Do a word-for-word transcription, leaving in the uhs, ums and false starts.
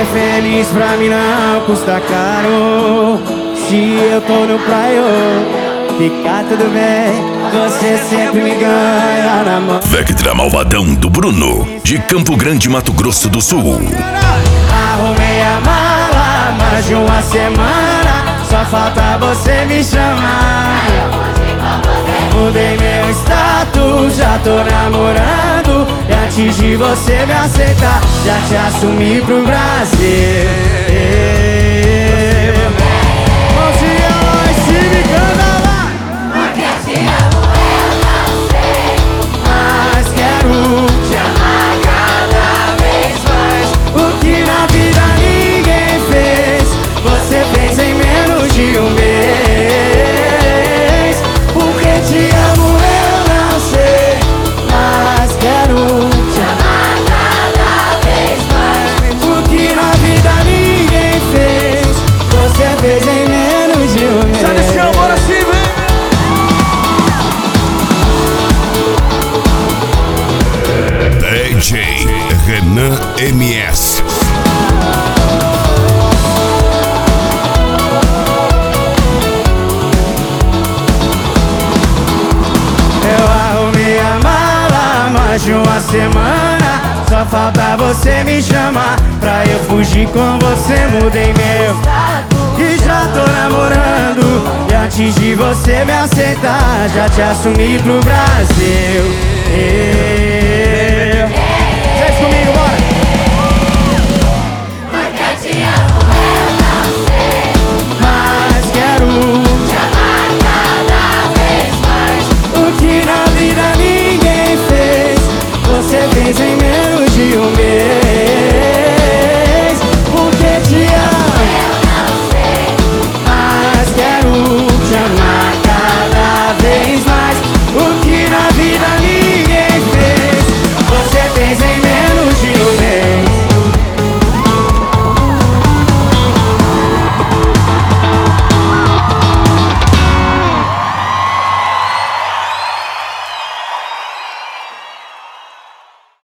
Ser feliz pra mim não custa caro. Se eu tô no praio, fica tudo bem. Você sempre me ganha na mão. Vectra Malvadão do Bruno, de Campo Grande, Mato Grosso do Sul. Arrumei a mala mais de uma semana, só falta você me chamar. Mudei meu status, já tô namorando, e antes de você me aceitar, já te assumi pro Brasil. Mãozinha lá em cima e canta lá. Porque te amo, eu não sei, Mas quero te amar cada vez mais. o que na vida ninguém fez, você fez em menos de um mês. Porque te amo eu não sei, mas quero Te amar cada vez mais. o que na vida ninguém fez, você fez em menos de um mês. Sai desse amor assim, vem! D J Renan M S. Eu arrumei a mala há mais de uma semana, só falta você me chamar pra eu fugir com você. Mudei meu e já tô namorando, e antes de você me aceitar, já te assumi pro Brasil.